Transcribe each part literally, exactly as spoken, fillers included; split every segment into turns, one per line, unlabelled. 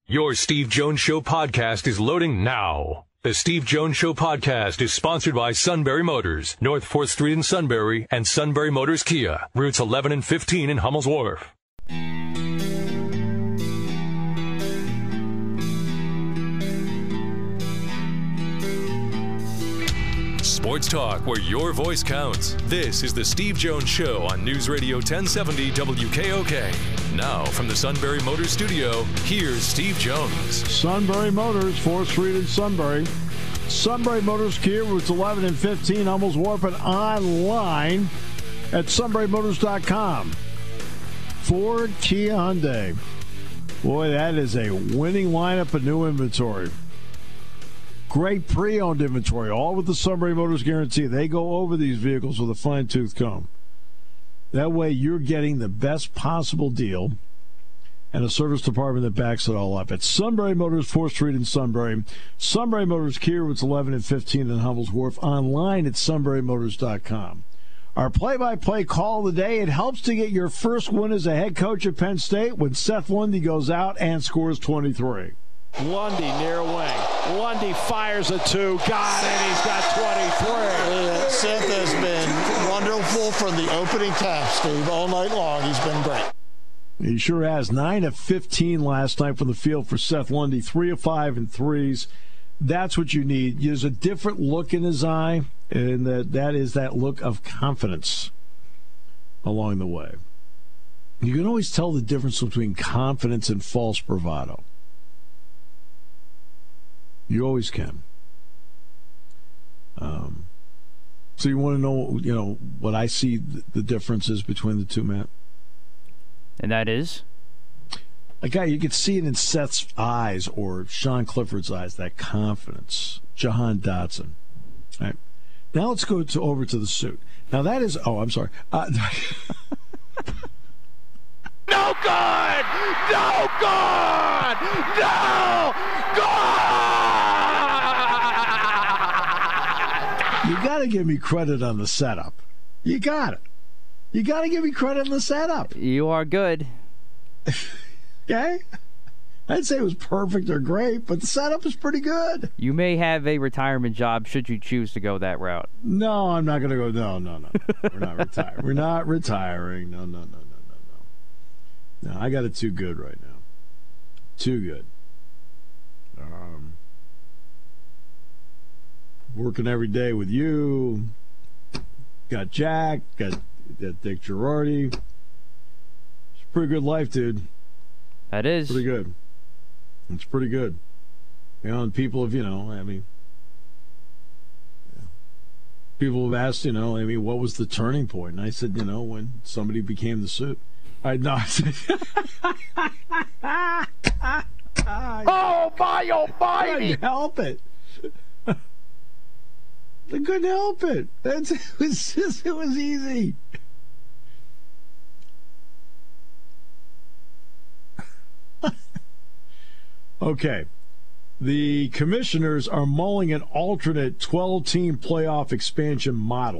Your Steve Jones Show podcast is loading now. The Steve Jones Show podcast is sponsored by Sunbury Motors, North fourth Street in Sunbury, and Sunbury Motors Kia, routes eleven and fifteen in Hummel's Wharf. Sports talk where your voice counts. This is the Steve Jones Show on News Radio ten seventy W K O K. Now from the Sunbury Motors studio, here's Steve Jones.
Sunbury Motors, fourth Street in Sunbury. Sunbury Motors Kia, routes eleven and fifteen, Hummel's Wharf, and online at sunbury motors dot com. Ford, Kia, Hyundai. Boy, that is a winning lineup of new inventory. Great pre-owned inventory, all with the Sunbury Motors guarantee. They go over these vehicles with a fine-tooth comb. That way you're getting the best possible deal and a service department that backs it all up. It's Sunbury Motors, fourth Street in Sunbury. Sunbury Motors Kia, it's eleven and fifteen in Hummel's Wharf. Online at sunbury motors dot com. Our play-by-play call of the day, it helps to get your first win as a head coach at Penn State when Seth Lundy goes out and scores twenty-three.
Lundy near wing. Lundy fires a two. Got it. He's got twenty-three.
Yeah, Seth has been wonderful from the opening tap, Steve. All night long, he's been great.
He sure has. nine of fifteen last night from the field for Seth Lundy. three of five in threes. That's what you need. There's a different look in his eye, and that, that is that look of confidence along the way. You can always tell the difference between confidence and false bravado. You always can. Um, so you want to know, you know, what I see the, the differences between the two, Matt?
And that is?
Like, guy, you could see it in Seth's eyes or Sean Clifford's eyes, that confidence. Jahan Dotson. All right. Now let's go to over to the suit. Now that is, oh, I'm sorry. Uh,
No good! No good! No good!
You got to give me credit on the setup. You got it. You got to give me credit on the setup.
You are good.
Okay? I'd say it was perfect or great, but the setup is pretty good.
You may have a retirement job should you choose to go that route.
No, I'm not going to go. No, no, no. We're not retiring. We're not retiring. No, no, no, no, no, no. No, I got it too good right now. Too good. Um, working every day with you. Got Jack. Got, got Dick Girardi. It's a pretty good life, dude.
That is.
Pretty good. It's pretty good. You know, and people have, you know, I mean, yeah. people have asked, you know, I mean, what was the turning point? And I said, you know, when somebody became the suit. I know.
Oh, my
I
almighty!
couldn't help it. I couldn't help it. That's, it was just, it was easy. Okay. The commissioners are mulling an alternate twelve-team playoff expansion model.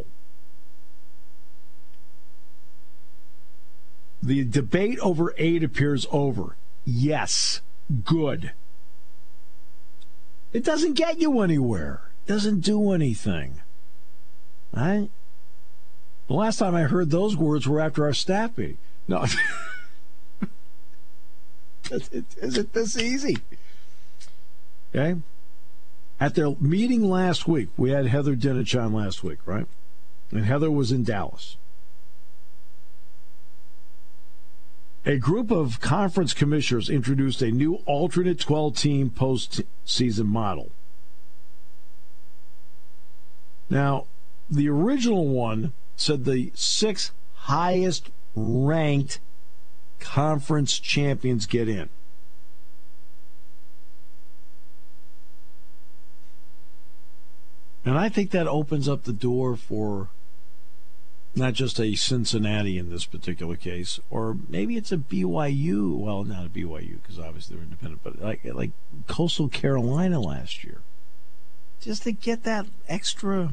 The debate over eight appears over. Yes. Good. It doesn't get you anywhere. It doesn't do anything. Right? The last time I heard those words were after our staff meeting. No. Is it, is it this easy? Okay. At their meeting last week, we had Heather Dinich on last week, right? And Heather was in Dallas. A group of conference commissioners introduced a new alternate twelve-team postseason model. Now, the original one said the six highest ranked conference champions get in. And I think that opens up the door for not just a Cincinnati in this particular case, or maybe it's a B Y U. Well, not a B Y U because obviously they're independent, but like like Coastal Carolina last year, just to get that extra.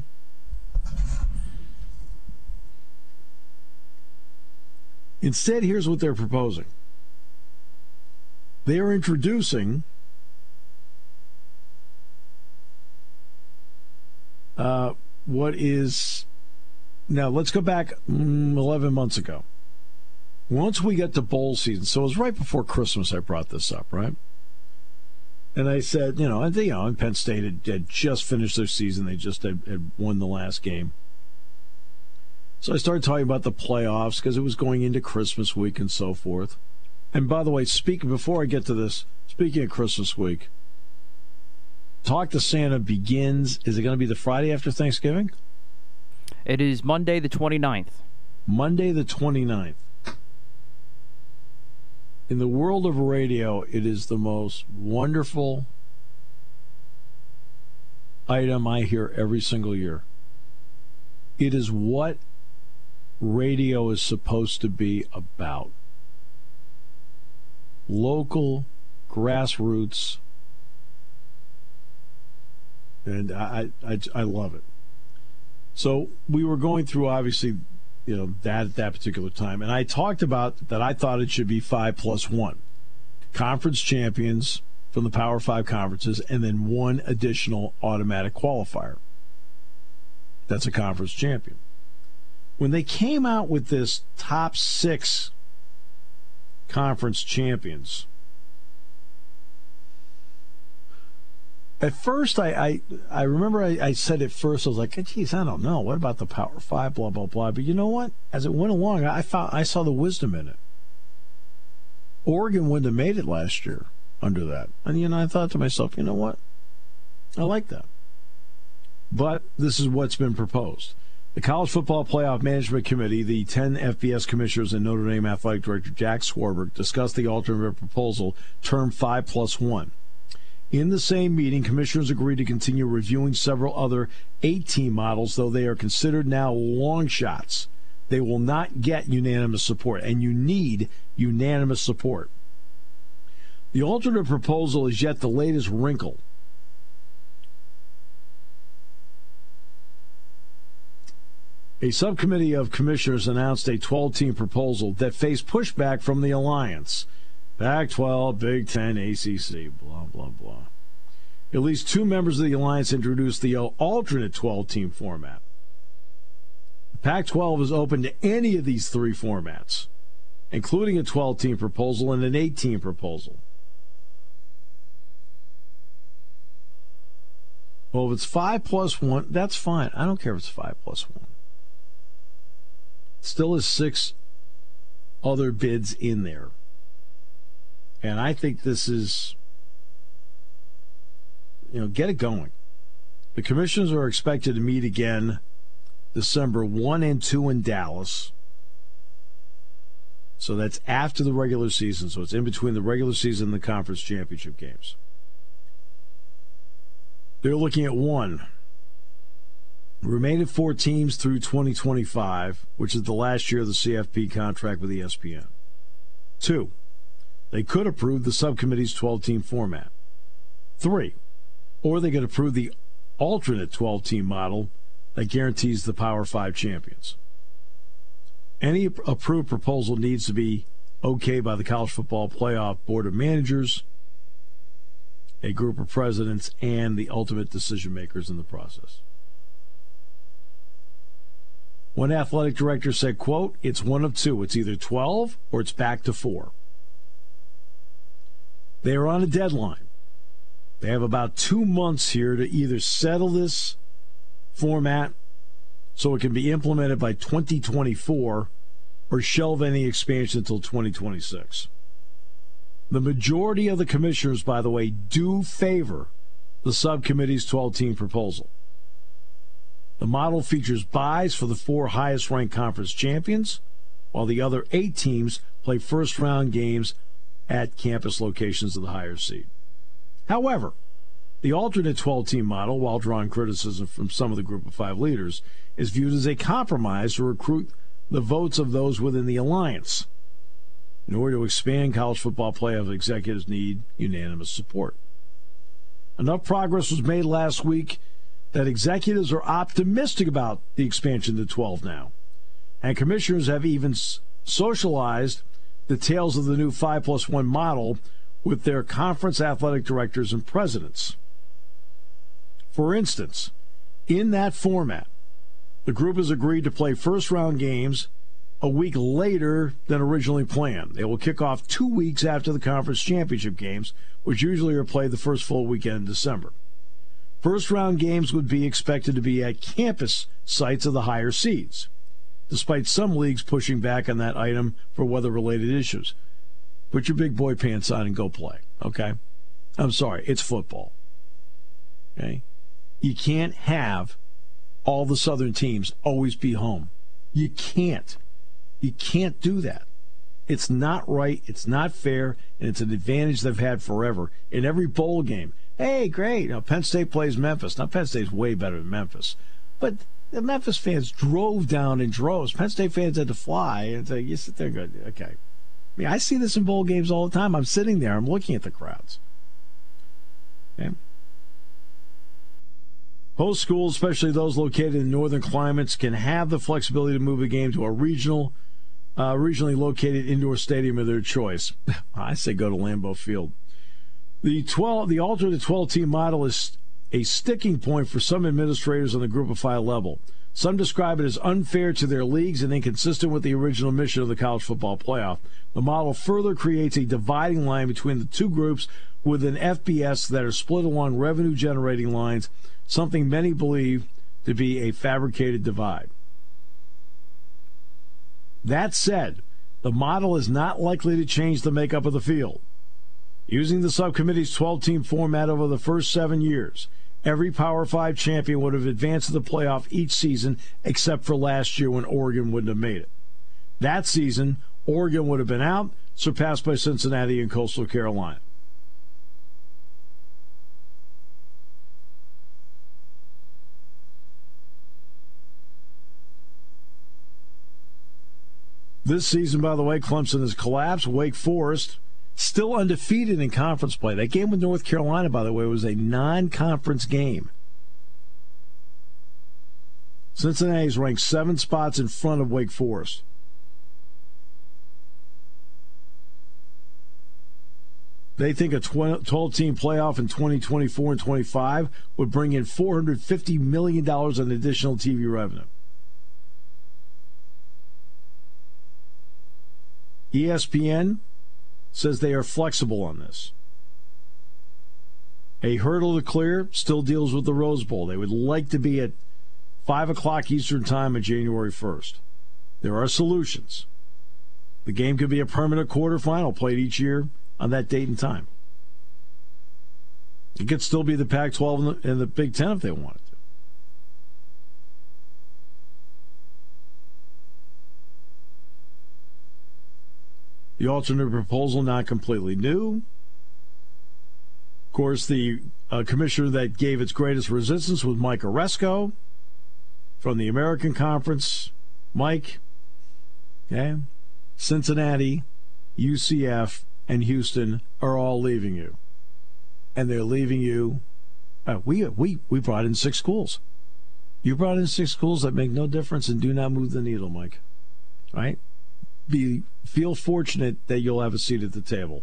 Instead, here's what they're proposing. they are introducing uh, what is now. Let's go back mm, eleven months ago. Once we get to bowl season, so it was right before Christmas I brought this up, right? And I said, you know, I think, you know, Penn State had, had just finished their season. They just had, had won the last game. So I started talking about the playoffs because it was going into Christmas week and so forth. And by the way, speaking before I get to this, speaking of Christmas week, Talk to Santa begins, is it going to be the Friday after Thanksgiving?
It is Monday the twenty-ninth.
Monday the twenty-ninth. In the world of radio, it is the most wonderful item I hear every single year. It is what radio is supposed to be about. Local, grassroots, and I, I, I love it. So we were going through, obviously, you know, that at that particular time. And I talked about that I thought it should be five plus one. Conference champions from the Power Five conferences, and then one additional automatic qualifier. That's a conference champion. When they came out with this top six conference champions, at first, I I, I remember I, I said at first, I was like, geez, I don't know. What about the Power Five, blah, blah, blah. But you know what? As it went along, I found I saw the wisdom in it. Oregon wouldn't have made it last year under that. And, you know, I thought to myself, you know what? I like that. But this is what's been proposed. The College Football Playoff Management Committee, the ten F B S commissioners and Notre Dame Athletic Director Jack Swarbrick discussed the alternate proposal, term five plus one. In the same meeting, commissioners agreed to continue reviewing several other eight-team models, though they are considered now long shots. They will not get unanimous support, and you need unanimous support. The alternate proposal is yet the latest wrinkle. A subcommittee of commissioners announced a twelve-team proposal that faced pushback from the alliance. Pac twelve, Big Ten, A C C, blah, blah, blah. At least two members of the alliance introduced the alternate twelve-team format. Pac twelve is open to any of these three formats, including a twelve-team proposal and an eight-team proposal. Well, if it's five plus one, that's fine. I don't care if it's five plus one. Still is six other bids in there. And I think this is, you know, get it going. The commissioners are expected to meet again December first and second in Dallas. So that's after the regular season. So it's in between the regular season and the conference championship games. They're looking at one. Remaining four teams through twenty twenty-five, which is the last year of the C F P contract with E S P N. Two, they could approve the subcommittee's twelve-team format. Three, or they could approve the alternate twelve-team model that guarantees the Power Five champions. Any approved proposal needs to be okayed by the College Football Playoff Board of Managers, a group of presidents, and the ultimate decision makers in the process. One athletic director said, quote, it's one of two. It's either twelve or it's back to four. They are on a deadline. They have about two months here to either settle this format so it can be implemented by twenty twenty-four or shelve any expansion until twenty twenty-six. The majority of the commissioners, by the way, do favor the subcommittee's twelve-team proposal. The model features buys for the four highest-ranked conference champions, while the other eight teams play first-round games at campus locations of the higher seed. However, the alternate twelve-team model, while drawing criticism from some of the group of five leaders, is viewed as a compromise to recruit the votes of those within the alliance. In order to expand college football playoff, executives need unanimous support. Enough progress was made last week that executives are optimistic about the expansion to twelve now. And commissioners have even socialized details of the new five plus one model, with their conference athletic directors and presidents. For instance, in that format, the group has agreed to play first-round games a week later than originally planned. They will kick off two weeks after the conference championship games, which usually are played the first full weekend in December. First-round games would be expected to be at campus sites of the higher seeds, despite some leagues pushing back on that item for weather-related issues. Put your big boy pants on and go play, okay? I'm sorry, it's football, okay? You can't have all the Southern teams always be home. You can't. You can't do that. It's not right, it's not fair, and it's an advantage they've had forever. In every bowl game, hey, great, now Penn State plays Memphis. Now, Penn State's way better than Memphis. But the Memphis fans drove down in droves. Penn State fans had to fly. And so you sit there and go, okay. I mean, I see this in bowl games all the time. I'm sitting there. I'm looking at the crowds. Okay. Host schools, especially those located in northern climates, can have the flexibility to move a game to a regional, uh, regionally located indoor stadium of their choice. I say go to Lambeau Field. The twelve, the alternate twelve-team model is a sticking point for some administrators on the Group of Five level. Some describe it as unfair to their leagues and inconsistent with the original mission of the college football playoff. The model further creates a dividing line between the two groups with an F B S that are split along revenue-generating lines, something many believe to be a fabricated divide. That said, the model is not likely to change the makeup of the field. Using the subcommittee's twelve-team format over the first seven years, every Power Five champion would have advanced to the playoff each season except for last year when Oregon wouldn't have made it. That season, Oregon would have been out, surpassed by Cincinnati and Coastal Carolina. This season, by the way, Clemson has collapsed. Wake Forest still undefeated in conference play. That game with North Carolina, by the way, was a non-conference game. Cincinnati's ranked seven spots in front of Wake Forest. They think a twelve-team playoff in twenty twenty-four and twenty-five would bring in four hundred fifty million dollars in additional T V revenue. E S P N says they are flexible on this. A hurdle to clear still deals with the Rose Bowl. They would like to be at five o'clock Eastern Time on January first. There are solutions. The game could be a permanent quarterfinal played each year on that date and time. It could still be the Pac twelve and the, and the Big Ten if they wanted to. The alternate proposal not completely new. Of course, the uh, commissioner that gave its greatest resistance was Mike Oresco from the American Conference. Mike, okay, Cincinnati, U C F, and Houston are all leaving you. And they're leaving you. Uh, we, we, we brought in six schools. You brought in six schools that make no difference and do not move the needle, Mike. Right? Be feel fortunate that you'll have a seat at the table.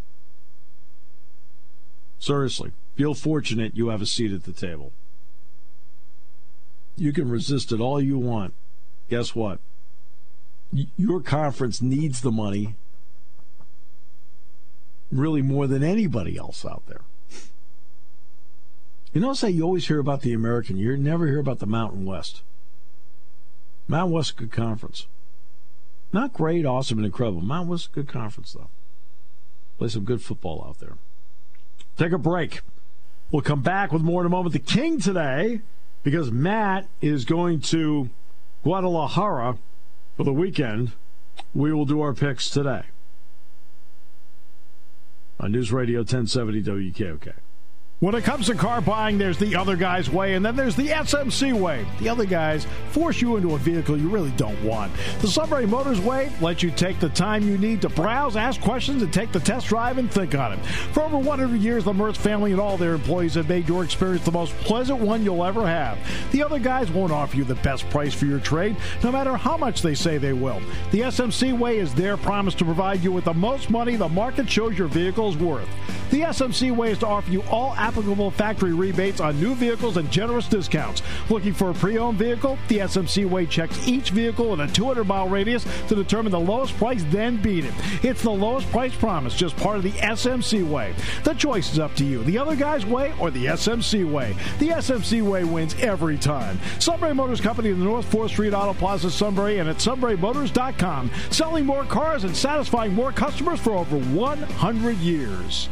Seriously, feel fortunate you have a seat at the table. You can resist it all you want. Guess what? Y- your conference needs the money really more than anybody else out there. You notice how you always hear about the American. You never hear about the Mountain West. Mountain West is a good conference. Not great, awesome, and incredible. Mountain West is a good conference, though. Play some good football out there. Take a break. We'll come back with more in a moment. The King today, because Matt is going to Guadalajara for the weekend. We will do our picks today on News Radio ten seventy W K O K. When it comes to car buying, there's the other guy's way, and then there's the S M C way. The other guys force you into a vehicle you really don't want. The Sunbury Motors way lets you take the time you need to browse, ask questions, and take the test drive and think on it. For over one hundred years, the Mertz family and all their employees have made your experience the most pleasant one you'll ever have. The other guys won't offer you the best price for your trade, no matter how much they say they will. The S M C way is their promise to provide you with the most money the market shows your vehicle is worth. The S M C way is to offer you all applicable factory rebates on new vehicles and generous discounts. Looking for a pre-owned vehicle? The S M C way checks each vehicle in a two hundred mile radius to determine the lowest price, then beat it. It's the lowest price promise, just part of the S M C way. The choice is up to you. The other guy's way or the S M C way. The S M C way wins every time. Sunbury Motors Company in the North fourth Street Auto Plaza, Sunbury, and at sunbury motors dot com. Selling more cars and satisfying more customers for over one hundred years.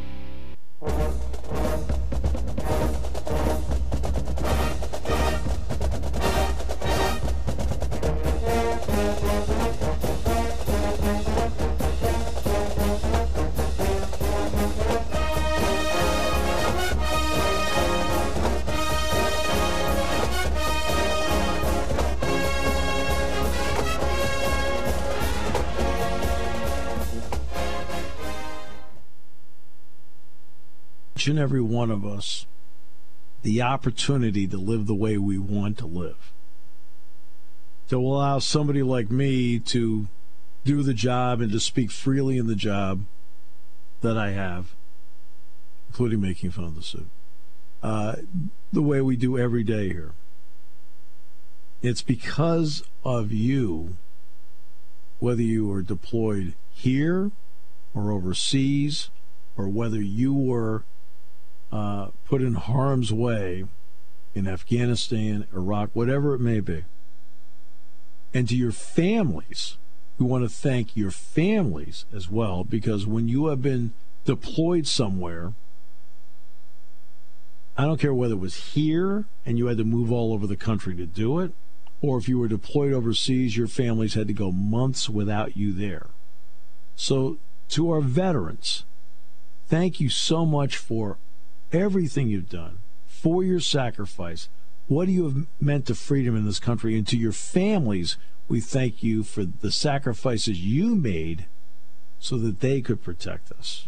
Each and every one of us the opportunity to live the way we want to live. To allow somebody like me to do the job and to speak freely in the job that I have, including making fun of the suit, uh, the way we do every day here. It's because of you, whether you are deployed here or overseas, or whether you were Uh, put in harm's way in Afghanistan, Iraq, whatever it may be. And to your families, we want to thank your families as well, because when you have been deployed somewhere, I don't care whether it was here and you had to move all over the country to do it, or if you were deployed overseas, your families had to go months without you there. So to our veterans, thank you so much for everything you've done, for your sacrifice, what you have meant to freedom in this country, and to your families, we thank you for the sacrifices you made so that they could protect us.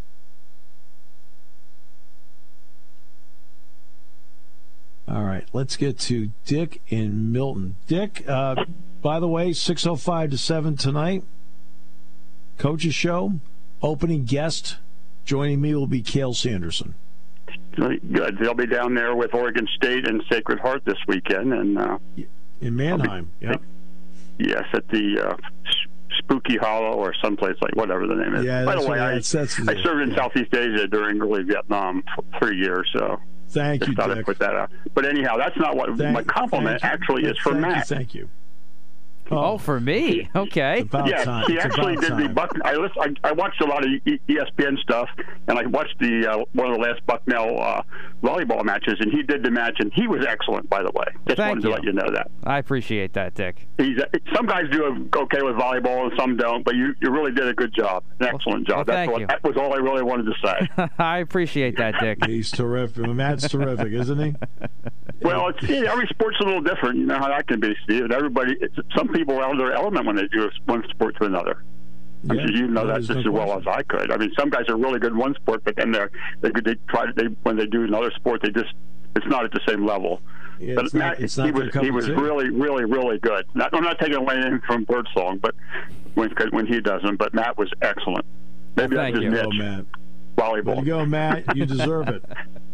All right, let's get to Dick in Milton. Dick, uh, by the way, six oh five to seven tonight, Coach's Show. Opening guest joining me will be Cale Sanderson.
Good. They'll be down there with Oregon State and Sacred Heart this weekend, and uh,
in Manheim.
Be,
yep.
Yes, at the uh, Spooky Hollow or someplace like whatever the name is.
Yeah,
By the way, I,
that's, that's
I served in yeah. Southeast Asia during early Vietnam for three years, so
thank
just
you.
Thought
Dick.
I'd put that out. But anyhow, that's not what
thank,
my compliment actually is for
thank
Matt.
You, thank you.
Oh, for me? Okay.
Yeah,
time.
he
it's
actually did
time.
the Buck. I, listen, I I watched a lot of E S P N stuff, and I watched the uh, one of the last Bucknell uh, volleyball matches, and he did the match, and he was excellent, by the way. Just
Thank
wanted
you.
to let you know that.
I appreciate that, Dick.
He's some guys do okay with volleyball, and some don't, but you, you really did a good job, an excellent job.
Well,
That's
thank
what,
you.
that was all I really wanted to say.
I appreciate that, Dick.
He's terrific. Matt's terrific, isn't he?
Well, it's, yeah, every sport's a little different. You know how that can be, Steve. And everybody, it's, some people are out of their element when they do one sport to another. I'm
Yeah,
sure you know that
there's
just
no
as well
question.
as I could. I mean, some guys are really good in one sport, but then they're they they try to they when they do another sport, they just it's not at the same level.
Yeah,
but
it's
Matt,
not, it's not
he
their
was
cup
he
of
was
tea.
really, really, really good. Not, I'm not taking away anything from Birdsong, but when when he doesn't, but Matt was excellent. Maybe
Well,
that's
thank
his
you.
Go,
niche.
Matt.
Volleyball.
There you go, Matt. You deserve it.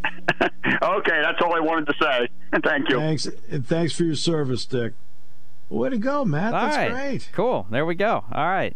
Okay, that's all I wanted to say. Thank you.
Thanks, and thanks for your service, Dick. Way to go, Matt.
All
That's
right.
great.
Cool. There we go. All right.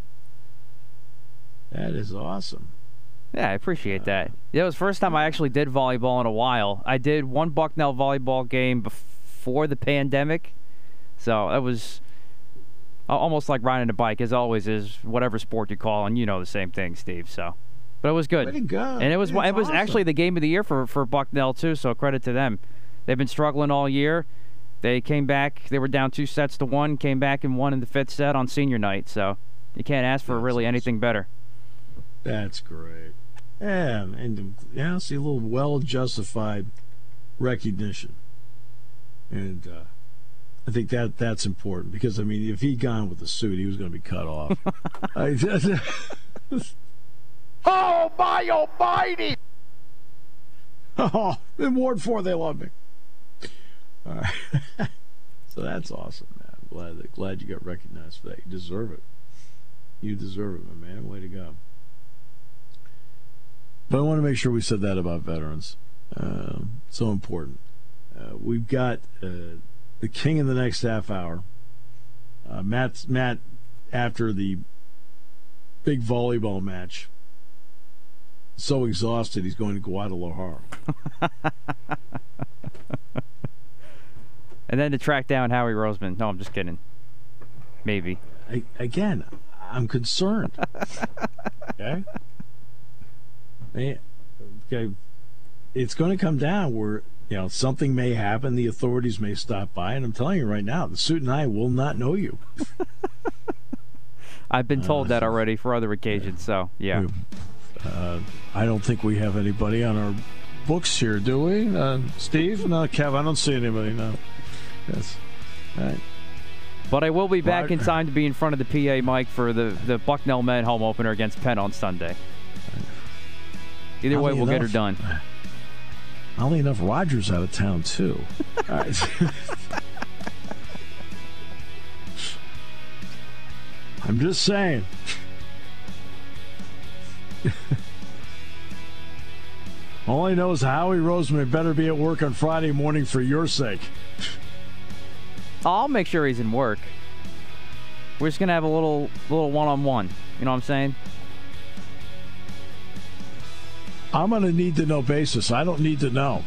That is awesome.
Yeah, I appreciate that. It was the first time I actually did volleyball in a while. I did one Bucknell volleyball game before the pandemic, so it was almost like riding a bike, as always is, whatever sport you call, and you know the same thing, Steve. So, but it was good.
Way to go.
And it was
That's
it was
awesome.
actually the game of the year for for Bucknell too. So credit to them. They've been struggling all year. They came back. They were down two sets to one. Came back and won in the fifth set on senior night. So you can't ask for
That's
really
awesome.
anything better.
That's great. Yeah, and yeah, see a little well-justified recognition, and uh, I think that that's important because I mean, if he'd gone with the suit, he was going to be cut off. I,
Oh, my almighty!
oh, in Ward Four, they love me. All right, so that's awesome, man. I'm glad glad you got recognized for that. You deserve it. You deserve it, my man. Way to go. But I want to make sure we said that about veterans. Uh, so important. Uh, we've got uh, the king in the next half hour. Uh, Matt, Matt, after the big volleyball match, so exhausted he's going to Guadalajara.
And then to track down Howie Roseman. No, I'm just kidding. Maybe.
I, again, I'm concerned. Okay? Okay, it's going to come down where, you know, something may happen, the authorities may stop by, and I'm telling you right now, the suit and I will not know you.
I've been told
uh,
that already for other occasions, so, yeah.
Uh, I don't think we have anybody on our books here, do we? Uh, Steve? No, Kev, I don't see anybody, no. Yes. All right.
But I will be back in time to be in front of the P A mic for the, the Bucknell men home opener against Penn on Sunday. Either way, we'll get her done.
Oddly enough, Rogers out of town, too. All right. I'm just saying. All I know is Howie Roseman better be at work on Friday morning for your sake.
I'll make sure he's in work. We're just going to have a little little one-on-one. You know what I'm saying?
I'm on a need-to-know basis. I don't need to know.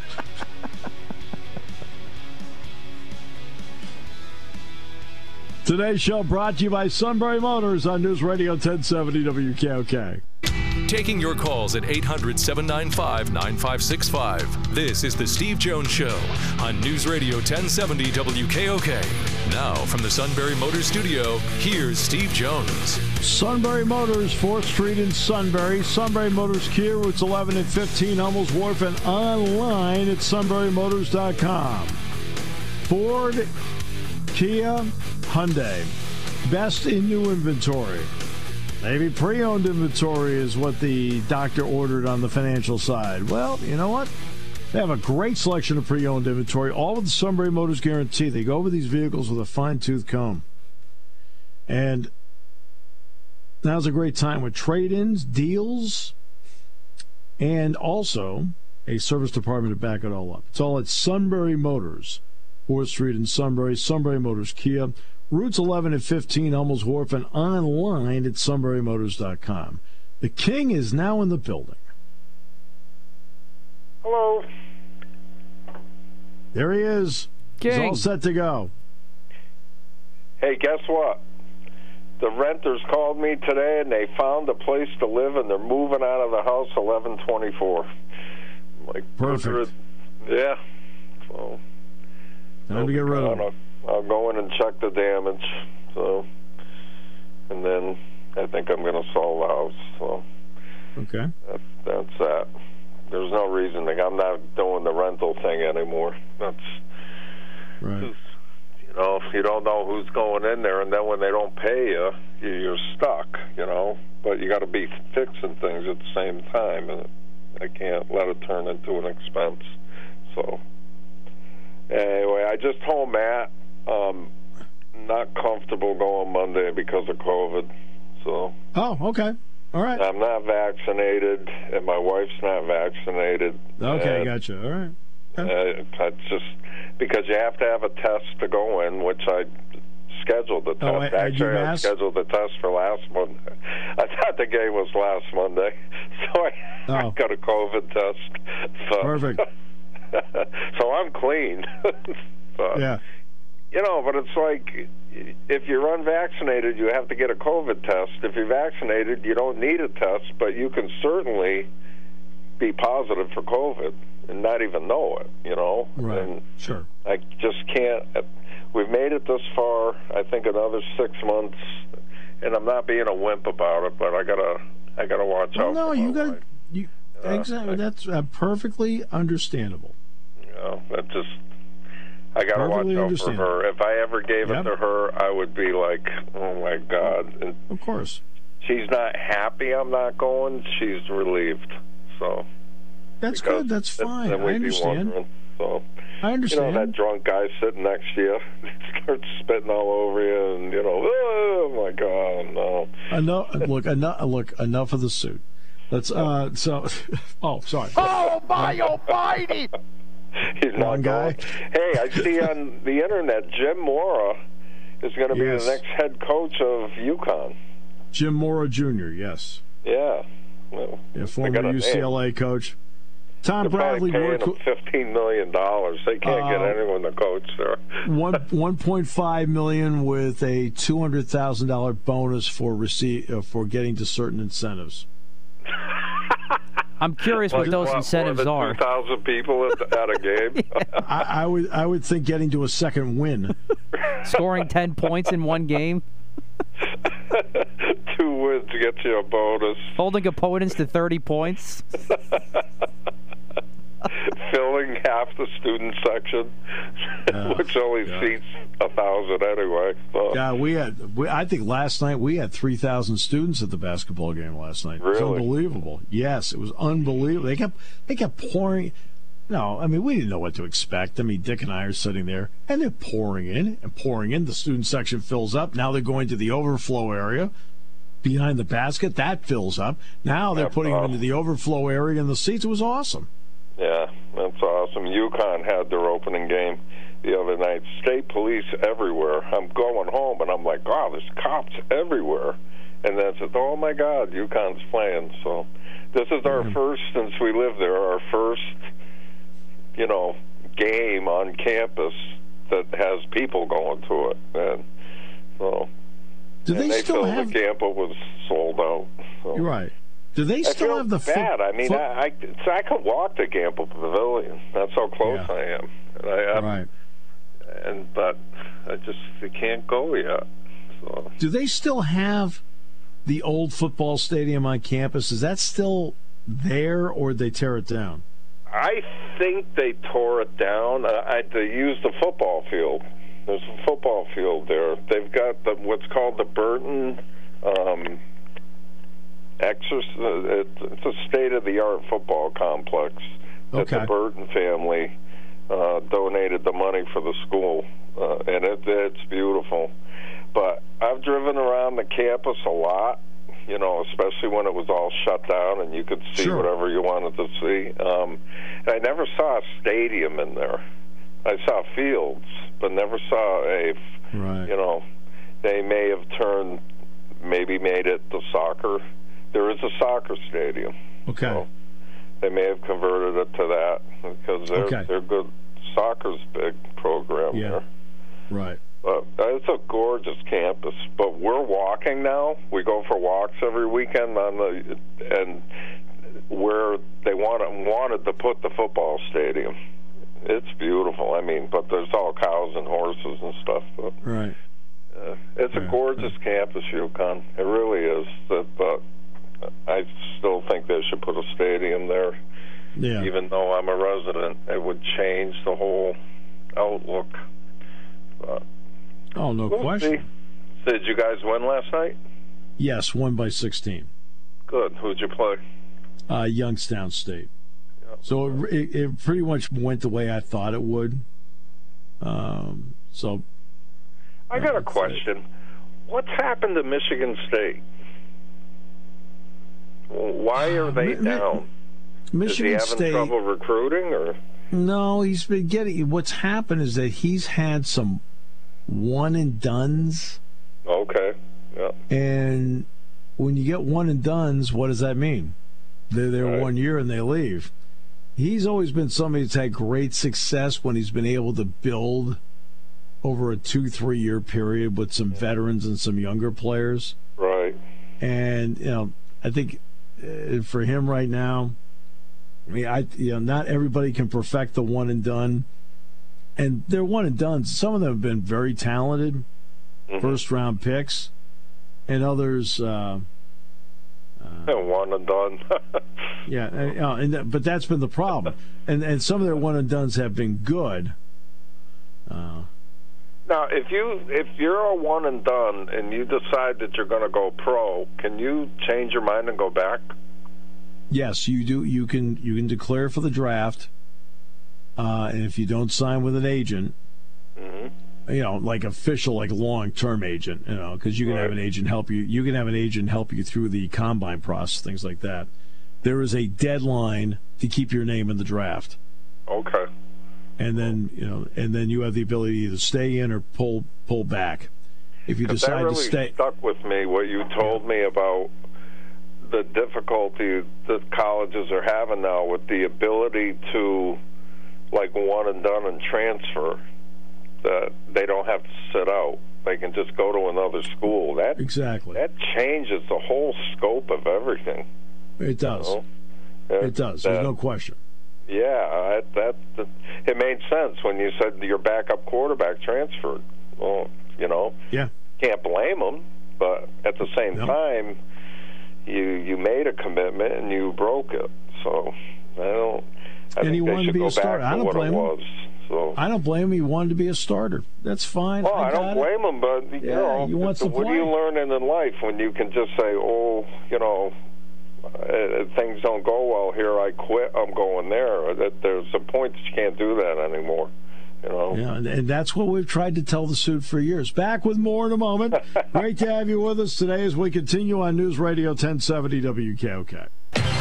Today's show brought to you by Sunbury Motors on News Radio ten seventy W K O K.
Taking your calls at eight hundred, seven nine five, nine five six five. This is The Steve Jones Show on News Radio ten seventy W K O K. Now, from the Sunbury Motors studio, here's Steve Jones.
Sunbury Motors, fourth Street in Sunbury. Sunbury Motors Kia, routes eleven and fifteen, Hummels Wharf, and online at sunbury motors dot com. Ford, Kia, Hyundai. Best in new inventory. Maybe pre-owned inventory is what the doctor ordered on the financial side. Well, you know what? They have a great selection of pre-owned inventory, all with the Sunbury Motors guarantee. They go over these vehicles with a fine-tooth comb. And now's a great time with trade-ins, deals, and also a service department to back it all up. It's all at Sunbury Motors, fourth Street in Sunbury, Sunbury Motors Kia, routes eleven and fifteen, Hummels Wharf, and online at sunbury motors dot com. The king is now in the building.
Hello.
There he is.
King.
He's all set to go.
Hey, guess what? The renters called me today, and they found a place to live, and they're moving out of the house eleven twenty-four. Like,
perfect.
Yeah. So,
time to get rid of them.
I'll go in and check the damage. So, and then I think I'm going to sell the house. So,
okay.
That's, that's that. There's no reason to, I'm not doing the rental thing anymore. That's
right.
You know, you don't know who's going in there, and then when they don't pay you, you're stuck. You know, but you got to be fixing things at the same time, and I can't let it turn into an expense. So, anyway, I just told Matt. Um, not comfortable going Monday because of COVID. So.
Oh, okay. All right.
I'm not vaccinated, and my wife's not vaccinated.
Okay, gotcha. All right. Okay.
Uh, it's just because you have to have a test to go in, which I scheduled the test.
Oh,
Actually, I scheduled the test for last Monday. I thought the game was last Monday, so I, oh. I got a COVID test. So.
Perfect.
So I'm clean. So,
yeah.
You know, but it's like if you're unvaccinated, you have to get a COVID test. If you're vaccinated, you don't need a test, but you can certainly be positive for COVID and not even know it, you know?
Right,
and
sure.
I just can't. We've made it this far. I think another six months, and I'm not being a wimp about it, but I gotta, I gotta watch
well,
out.
No,
for
you
my
got
life.
You,
Uh,
exactly. That's uh, perfectly understandable.
You know, that just I got to watch
Perfectly
out for
understandable.
her. If I ever gave
Yep.
it to her, I would be like, oh my God. And
Of course.
she's not happy I'm not going. She's relieved. So
That's
because
good. That's
then-
fine.
then
I
we'd be
understand.
wondering. So
I
you
understand.
know that drunk guy sitting next to you starts spitting all over you, and you know, oh my God, no.
Enough. Look. Enough. Look. Enough of the suit. Let's. Uh. So. Oh, sorry.
Oh, my almighty!
He's not
Wrong guy.
going. Hey, I see on the internet Jim Mora is going to be
Yes.
the next head coach of UConn.
Jim Mora Junior Yes.
Yeah. Well,
Yeah,
they got
former
a
U C L A coach. Tom
They're
Bradley
probably paying
worked
him fifteen million dollars. They can't
Uh,
get anyone to coach there.
one one point five million with a two hundred thousand dollar bonus for receipt uh, for getting to certain incentives.
I'm curious what
Like,
those
what,
incentives
more
are.
than two thousand people at, at a game.
I, I would I would think getting to a second win.
Scoring ten points in one game,
Two wins get you a bonus.
holding opponents to thirty points.
Filling half the student section,
Oh,
which only
God.
seats a thousand anyway. So.
Yeah, we had. We, I think last night we had three thousand students at the basketball game last night. It was
Really?
unbelievable. Yes, it was unbelievable. They kept they kept pouring. No, I mean we didn't know what to expect. I mean Dick and I are sitting there, and they're pouring in and pouring in. The student section fills up. Now they're going to the overflow area behind the basket. That fills up. Now they're
That's
putting them
awesome.
into the overflow area in the seats. It was awesome.
Yeah, that's awesome. UConn had their opening game the other night. State police everywhere. I'm going home, and I'm like, wow, there's cops everywhere. And then I said, oh, my God, UConn's playing. So this is our
Mhm.
first, since we live there, our first, you know, game on campus that has people going to it. And so
Do
and
they,
they
still
filled
have?
the camp. It was sold out. So.
You're right. Do they
I
still
feel
have the fo-
bad. I mean,
fo-
I, I, so I could walk to Gamble Pavilion. That's how close
Yeah.
I am. And I, I'm,
right?
And but I just I can't go yet. So
Do they still have the old football stadium on campus? Is that still there, or did they tear it down?
I think they tore it down. Uh, I, they used the football field. There's a football field there. They've got the, what's called the Burton. Um, Exerc- uh, it's a state-of-the-art football complex that
Okay.
the Burton family uh, donated the money for the school, uh, and it, it's beautiful. But I've driven around the campus a lot, you know, especially when it was all shut down and you could see
Sure.
whatever you wanted to see. Um, and I never saw a stadium in there. I saw fields, but never saw a,
Right.
you know, they may have turned, maybe made it the soccer. There is a soccer stadium.
Okay.
So they may have converted it to that because they're
Okay.
they're good. Soccer's big program
Yeah.
there.
Right.
But it's a gorgeous campus. But we're walking now. We go for walks every weekend on the and where they wanted wanted to put the football stadium. It's beautiful. I mean, but there's all cows and horses and stuff. But
Right.
uh, it's a
Yeah.
gorgeous campus, UConn. It really is. But I still think they should put a stadium there.
Yeah.
Even though I'm a resident, it would change the whole outlook. But
Oh, no
we'll
question.
see. Did you guys win last night?
Yes, one by sixteen.
Good. Who'd you play?
Uh, Youngstown State.
Yeah.
So it, it, it pretty much went the way I thought it would. Um, so
I got a
I'd say-
question. What's happened to Michigan State? Why are they
Mi- mi-
down?
Michigan
Is he having
State.
trouble recruiting, or
No, he's been getting. What's happened is that he's had some one and dones,
okay? Yeah.
and when you get one and dones, what does that mean? They're there
Right.
one year and they leave. He's always been somebody that's had great success when he's been able to build over a two, three year period with some veterans and some younger players.
Right.
And you know, I think uh, for him right now, I mean, I you know, not everybody can perfect the one and done, and they're one and done. Some of them have been very talented,
Mhm.
first round picks, and others, uh, uh,
One and done.
Yeah, uh, and that, but that's been the problem. And and some of their one and dones have been good. Uh,
now, if you if you're a one and done and you decide that you're going to go pro, can you change your mind and go back?
Yes, you do. You can you can declare for the draft, uh, and if you don't sign with an agent, mm-hmm. you know, like official, like long-term agent, you know, because you can right. have an agent help you. You can have an agent help you through the combine process, things like that. There is a deadline to keep your name in the draft.
Okay.
And then you know, and then you have the ability to either stay in or pull pull back. If you decide
that really
to stay,
stuck with me what you told me about the difficulty that colleges are having now with the ability to, like, one and done and transfer. That they don't have to sit out; they can just go to another school. That
exactly
that changes the whole scope of everything.
It does.
You know?
It does. There's
that,
no question.
Yeah, that, that it made sense when you said your backup quarterback transferred. Well, you know,
yeah,
can't blame them, but at the same no. time, you you made a commitment and you broke it. So I don't. I
and
think
he
they
wanted
should
to be
go
a starter.
back
I
to
don't
what
blame
it
him.
was. So
I don't blame him. He wanted to be a starter. That's fine.
Well,
I,
I don't
it.
blame him, but you
yeah,
know,
he wants
the,
to
what
play.
are you learning in life when you can just say, "Oh, you know, uh, things don't go well here. I quit. I'm going there." That there's a point that you can't do that anymore. You know.
Yeah, and, and that's what we've tried to tell the suit for years. Back with more in a moment. Great to have you with us today as we continue on News Radio ten seventy W K O K.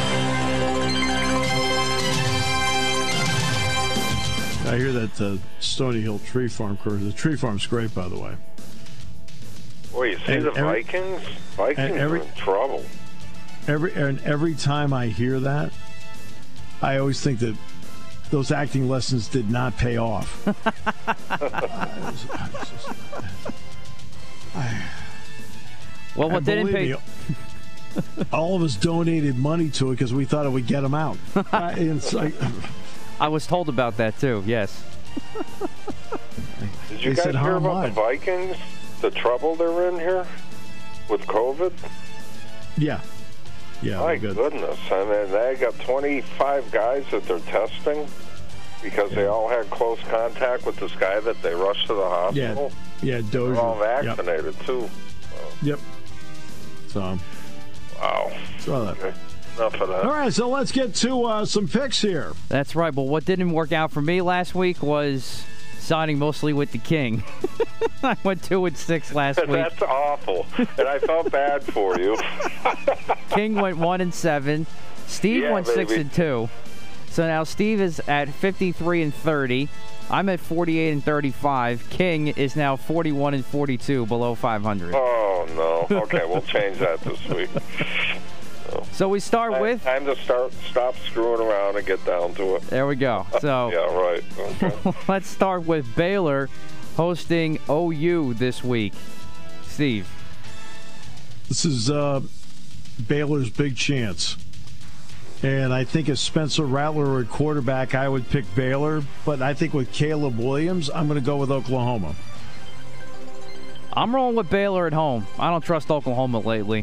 I hear that uh, Stony Hill Tree Farm crew. The tree farm's great, by the way.
Well, you see
and
the
every,
Vikings? Vikings
every,
are in trouble.
Every and every time I hear that, I always think that those acting lessons did not pay off.
Well, what didn't pay?
Me, all of us donated money to it because we thought it would get them out. uh, it's like,
I was told about that too. Yes.
Did you
they
guys
said,
hear about
much?
the Vikings? The trouble they're in here with COVID?
Yeah. Yeah.
My
good.
goodness. I mean, they got twenty-five guys that they're testing because yeah. they all had close contact with this guy that they rushed to the hospital.
Yeah. Yeah. Dozier.
They're all vaccinated, yep. too. So.
Yep. So.
Wow.
Saw that.
Okay. Enough of that.
All right, so let's get to uh, some picks here.
That's right. But what didn't work out for me last week was signing mostly with the King. I went two and six last week.
That's awful, and I felt bad for you.
King went one and seven. Steve
yeah,
went
baby.
six and two. So now Steve is at fifty-three and thirty. I'm at forty-eight and thirty-five. King is now forty-one and forty-two, below five hundred.
Oh no! Okay, we'll change that this week. So,
so we start
time,
with
time to start stop screwing around and get down to it.
There we go. So
yeah, right. Okay.
Let's start with Baylor hosting O U this week. Steve,
this is uh, Baylor's big chance. And I think if Spencer Rattler were at quarterback, I would pick Baylor. But I think with Caleb Williams, I'm going to go with Oklahoma.
I'm rolling with Baylor at home. I don't trust Oklahoma lately.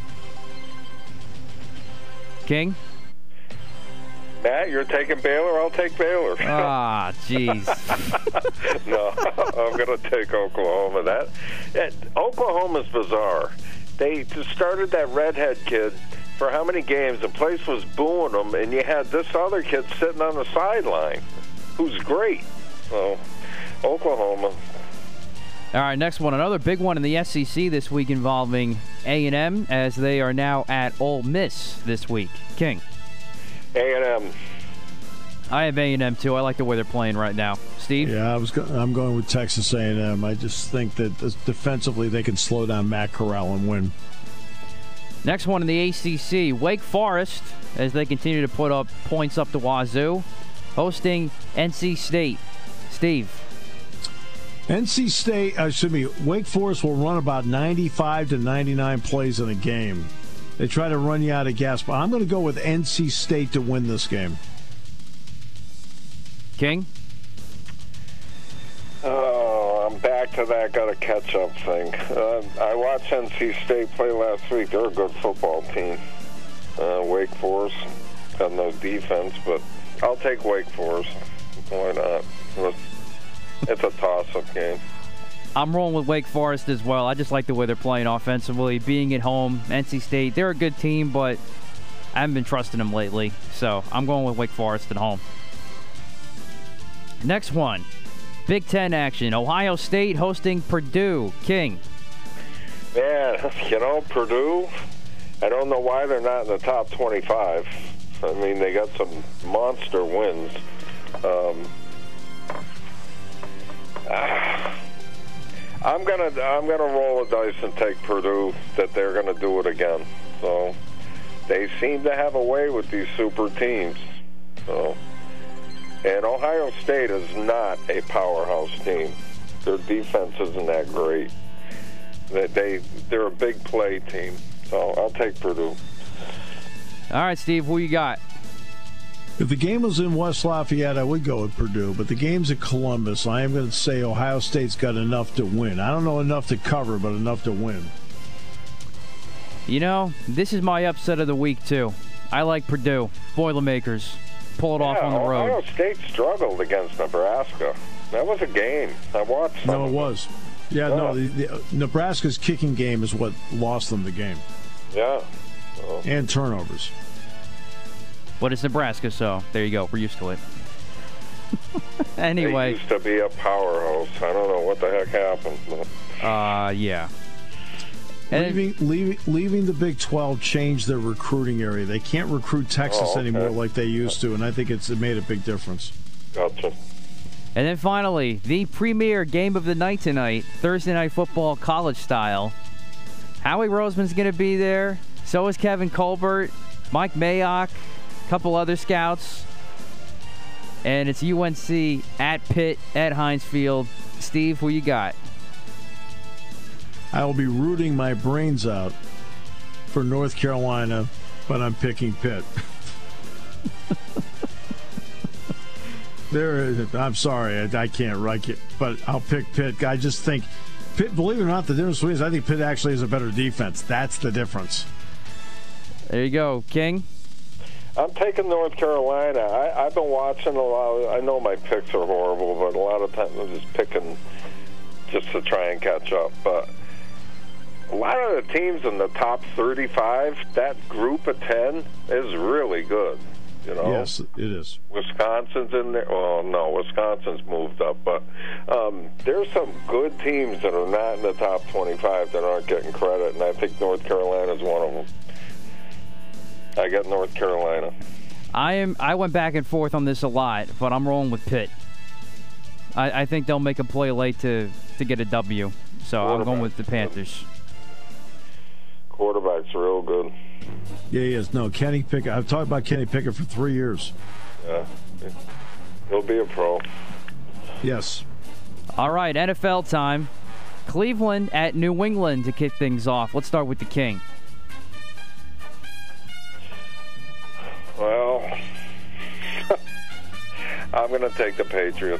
King?
Matt, you're taking Baylor, I'll take Baylor.
Ah, jeez.
No, I'm going to take Oklahoma. That, that Oklahoma's bizarre. They started that redhead kid for how many games? The place was booing them, and you had this other kid sitting on the sideline who's great. So, Oklahoma.
All right, next one. Another big one in the S E C this week involving A and M, as they are now at Ole Miss this week. King?
A and M.
I have A and M, too. I like the way they're playing right now. Steve?
Yeah, I was go- I'm going with Texas A and M. I just think that defensively they can slow down Matt Corral and win.
Next one in the A C C, Wake Forest, as they continue to put up points up to wazoo, hosting N C State. Steve?
N C State, uh, excuse me, Wake Forest will run about ninety-five to ninety-nine plays in a game. They try to run you out of gas, but I'm going to go with N C State to win this game.
King?
Oh, I'm back to that got a catch-up thing. Uh, I watched N C State play last week. They're a good football team. Uh, Wake Forest got no defense, but I'll take Wake Forest. Why not? It's a toss-up game.
I'm rolling with Wake Forest as well. I just like the way they're playing offensively, being at home. N C State, they're a good team, but I haven't been trusting them lately. So I'm going with Wake Forest at home. Next one, Big Ten action. Ohio State hosting Purdue. King.
Man, you know, Purdue, I don't know why they're not in the top twenty-five. I mean, they got some monster wins. Um, ah, I'm gonna I'm gonna roll the dice and take Purdue that they're gonna do it again. So they seem to have a way with these super teams. So. And Ohio State is not a powerhouse team. Their defense isn't that great. They, they, they're a big play team. So I'll take Purdue.
All right, Steve, who you got?
If the game was in West Lafayette, I would go with Purdue. But the game's at Columbus. I am going to say Ohio State's got enough to win. I don't know enough to cover, but enough to win.
You know, this is my upset of the week, too. I like Purdue. Boilermakers. Pull it
yeah,
off on the road.
Ohio State struggled against Nebraska. That was a game. I watched some
No, it was. Yeah,
yeah.
no, the, the, Nebraska's kicking game is what lost them the game.
Yeah. Oh.
And turnovers.
But it's Nebraska, so there you go. We're used to it. Anyway.
They used to be a powerhouse. I don't know what the heck happened. But.
Uh, yeah. And
Leaving, leaving, leaving the Big twelve changed their recruiting area. They can't recruit Texas
oh, okay.
anymore like they used to, and I think it's it made a big difference.
Gotcha.
And then finally, the premier game of the night tonight, Thursday Night Football college style. Howie Roseman's going to be there. So is Kevin Colbert, Mike Mayock, a couple other scouts. And it's U N C at Pitt at Heinz Field. Steve, who you got?
I will be rooting my brains out for North Carolina, but I'm picking Pitt. there, is, I'm sorry, I, I can't write it, but I'll pick Pitt. I just think Pitt. Believe it or not, the difference between is I think Pitt actually has a better defense. That's the difference.
There you go, King.
I'm taking North Carolina. I, I've been watching a lot. Of, I know my picks are horrible, but a lot of times I'm just picking just to try and catch up. But a lot of the teams in the top thirty-five, that group of ten is really good. You know?
Yes, it is.
Wisconsin's in there. Well, no, Wisconsin's moved up, but um, there's some good teams that are not in the top twenty-five that aren't getting credit, and I think North Carolina is one of them. I got North Carolina.
I am. I went back and forth on this a lot, but I'm rolling with Pitt. I, I think they'll make a play late to, to get a W, so I'm going with the Panthers.
Quarterback's real good.
Yeah, he is. No, Kenny Pickett. I've talked about Kenny Pickett for three years.
Yeah. He'll be a pro.
Yes.
All right, N F L time. Cleveland at New England to kick things off. Let's start with the King.
Well, I'm going to take the Patriots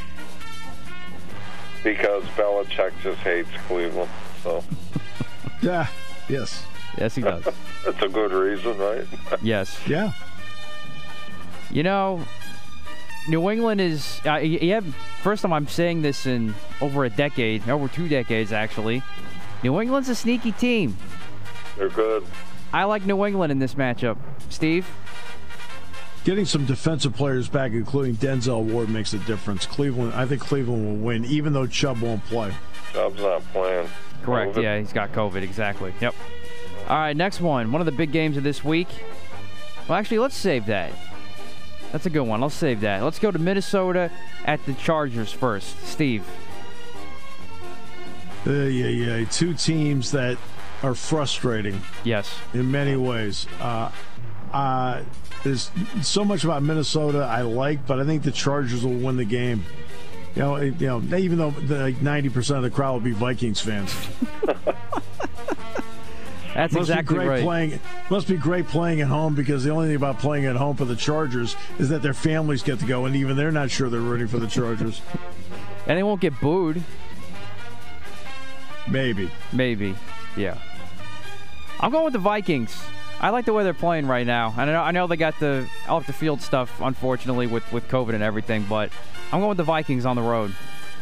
because Belichick just hates Cleveland. So.
Yeah. Yes.
Yes, he does.
That's a good reason, right?
Yes.
Yeah.
You know, New England is. Uh, you have first time I'm saying this in over a decade, over two decades actually. New England's a sneaky team.
They're good.
I like New England in this matchup. Steve?
Getting some defensive players back, including Denzel Ward, makes a difference. Cleveland, I think Cleveland will win, even though Chubb won't play.
Chubb's not playing.
Correct.
COVID.
Yeah, he's got COVID. Exactly. Yep. All right, next one. One of the big games of this week. Well, actually, let's save that. That's a good one. Let's save that. Let's go to Minnesota at the Chargers first. Steve.
Uh, yeah, yeah. Two teams that are frustrating.
Yes.
In many ways. Uh, uh, there's so much about Minnesota I like, but I think the Chargers will win the game. You know, you know, even though the, like ninety percent of the crowd will be Vikings fans.
That's
must
exactly
be great
right.
Playing, must be great playing at home because the only thing about playing at home for the Chargers is that their families get to go, and even they're not sure they're rooting for the Chargers.
And they won't get booed.
Maybe.
Maybe. Yeah. I'm going with the Vikings. I like the way they're playing right now. I know I know they got the off the field stuff, unfortunately, with, with COVID and everything, but I'm going with the Vikings on the road.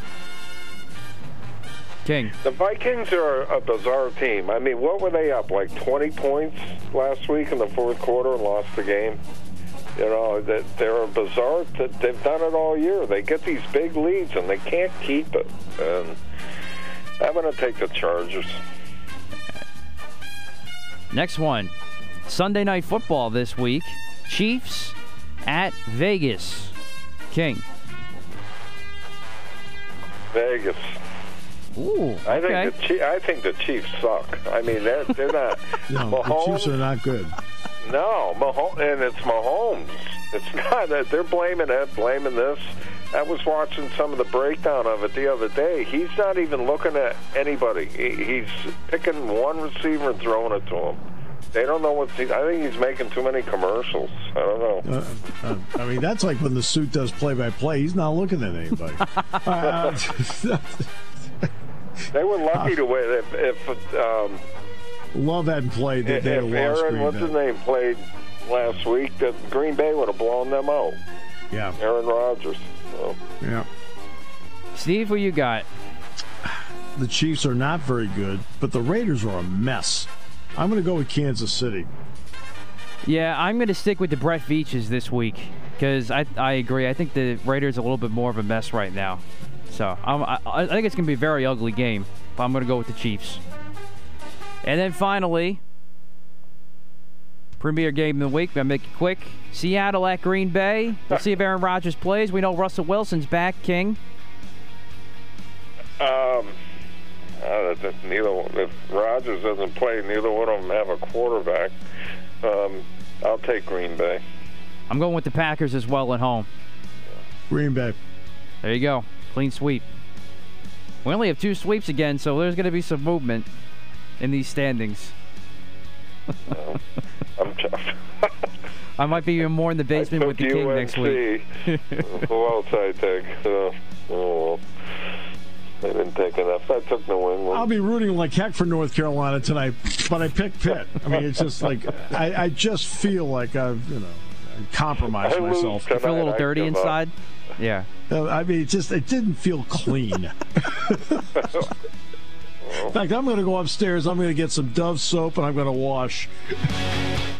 King.
The Vikings are a bizarre team. I mean, what were they up, like twenty points last week in the fourth quarter and lost the game? You know, that they're a bizarre. They've done it all year. They get these big leads and they can't keep it. And I'm going to take the Chargers.
Next one. Sunday Night Football this week. Chiefs at Vegas. King.
Vegas.
Ooh,
I
okay.
think the Chiefs, I think the Chiefs suck. I mean, they're they're not.
No,
Mahomes,
the Chiefs are not good.
No, Mahomes, and it's Mahomes. It's not that they're blaming it, blaming this. I was watching some of the breakdown of it the other day. He's not even looking at anybody. He, he's picking one receiver and throwing it to him. They don't know what's. I think he's making too many commercials. I don't know.
Uh, uh, I mean, that's like when the suit does play-by-play. He's not looking at anybody. uh,
They were lucky to win. If, if um,
Love hadn't played, they,
if
they lost
Aaron,
Green
what's
Bay.
his name, played last week, that Green Bay would have blown them out.
Yeah.
Aaron Rodgers. So.
Yeah.
Steve, who you got?
The Chiefs are not very good, but the Raiders are a mess. I'm going to go with Kansas City.
Yeah, I'm going to stick with the Brett Veaches this week because I I agree. I think the Raiders are a little bit more of a mess right now. So I'm, I, I think it's going to be a very ugly game, but I'm going to go with the Chiefs. And then finally, premier game of the week. I'm going to make it quick. Seattle at Green Bay. We'll see if Aaron Rodgers plays. We know Russell Wilson's back, King.
Um, uh, neither if Rodgers doesn't play, neither one of them have a quarterback. Um, I'll take Green Bay.
I'm going with the Packers as well at home.
Green Bay.
There you go. Clean sweep. We only have two sweeps again, so there's going to be some movement in these standings.
No, I'm tough.
I might be even more in the basement with the King
U N
next
C.
week.
Who else I take? Uh, oh, I didn't take enough. I took New England.
I'll be rooting like heck for North Carolina tonight, but I picked Pitt. I mean, it's just like I, I just feel like I've you know compromised
I lose
myself.
You feel a little
I
dirty
give
inside?
up.
Yeah.
I mean, it just it didn't feel clean. In fact, I'm going to go upstairs. I'm going to get some Dove soap and I'm going to wash.